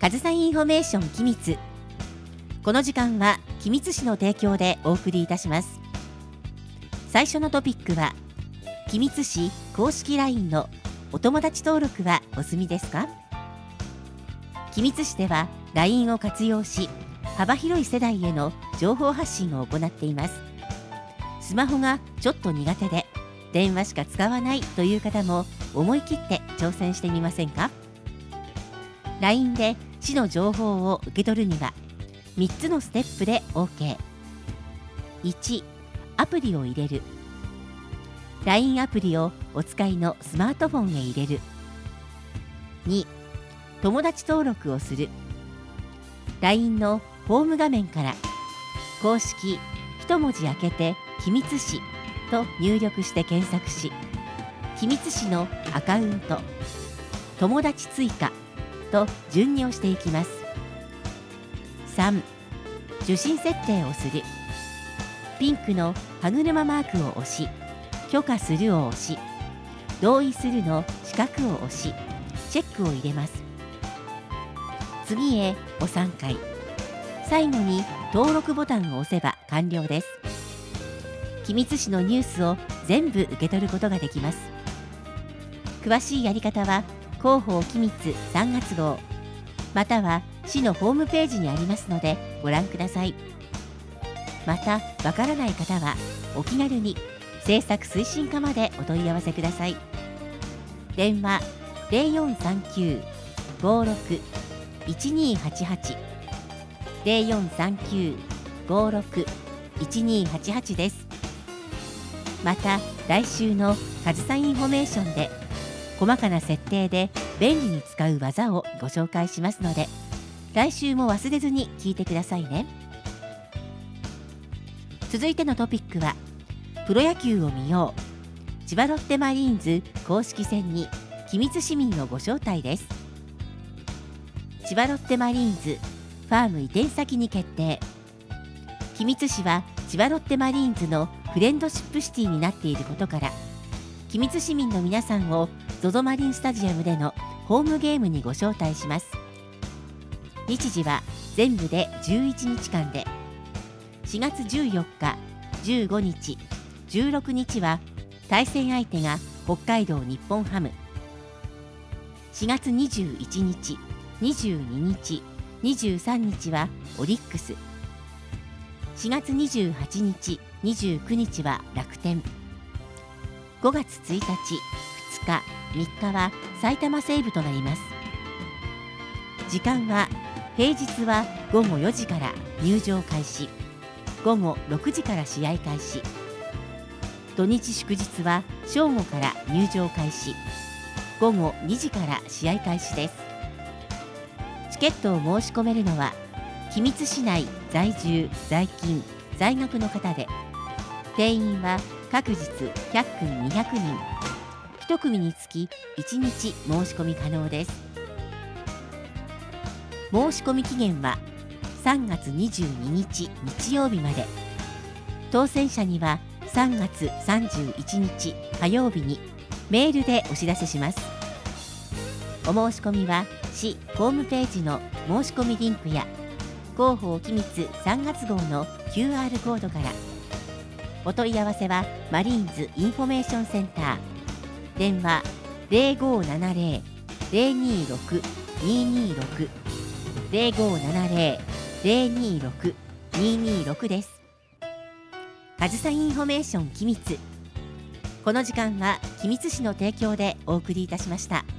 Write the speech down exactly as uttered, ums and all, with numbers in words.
上総インフォメーション君津。この時間は君津市の提供でお送りいたします。最初のトピックは、君津市公式 ライン のお友達登録はお済みですか？君津市では ライン を活用し、幅広い世代への情報発信を行っています。スマホがちょっと苦手で電話しか使わないという方も思い切って挑戦してみませんか？ ライン で市の情報を受け取るにはみっつのステップで オーケー。いち、アプリを入れる。 ライン アプリをお使いのスマートフォンへ入れる。に、友達登録をする。 ライン のホーム画面から公式一文字開けて君津市と入力して検索し、君津市のアカウント、友達追加と順に押していきます。さん、受信設定をする。ピンクの歯車マークを押し、許可するを押し、同意するの四角を押し、チェックを入れます。次へをさんかい、最後に登録ボタンを押せば完了です。君津市のニュースを全部受け取ることができます。詳しいやり方は広報君津さんがつ号、または市のホームページにありますのでご覧ください。またわからない方はお気軽に政策推進課までお問い合わせください。電話 ゼロよんさんきゅう ごろく いちにーはちはち ゼロよんさんきゅう ごろく いちにーはちはち です。また来週の上総インフォメーションで細かな設定で便利に使う技をご紹介しますので、来週も忘れずに聞いてくださいね。続いてのトピックは、プロ野球を見よう、千葉ロッテマリーンズ公式戦に君津市民をご招待です。千葉ロッテマリーンズファーム移転先に決定。君津市は千葉ロッテマリーンズのフレンドシップシティになっていることから、君津市民の皆さんを ゾゾ マリンスタジアムでのホームゲームにご招待します。日時は全部でじゅういちにちかんで、しがつじゅうよっか、じゅうごにち、じゅうろくにちは対戦相手が北海道日本ハム、しがつにじゅういちにち、にじゅうににち、にじゅうさんにちはオリックス、しがつにじゅうはちにち、にじゅうくにちは楽天、ごがつついたち、ふつか、みっかは埼玉西武となります。時間は平日はごごよじから入場開始、ごごろくじから試合開始、土日祝日は正午から入場開始、ごごにじから試合開始です。チケットを申し込めるのは君津市内在住在勤在学の方で、定員は各日ひゃっくんにひゃくにん、いち組につきいちにち申し込み可能です。申し込み期限はさんがつにじゅうににち日曜日まで。当選者にはさんがつさんじゅういちにち火曜日にメールでお知らせします。お申し込みは市ホームページの申し込みリンクや広報君津さんがつ号の キューアール コードから。お問い合わせはマリーンズインフォメーションセンター、電話 ゼロごななゼロ ゼロにろく ににろく ゼロごななゼロ ゼロにろく ににろくです。上総インフォメーション君津。この時間は君津市の提供でお送りいたしました。